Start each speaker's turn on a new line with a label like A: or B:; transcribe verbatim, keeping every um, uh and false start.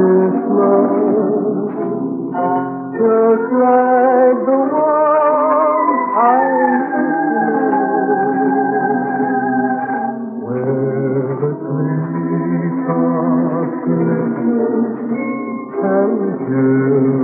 A: this love, just like the one I used to know, where the treetops glisten and chill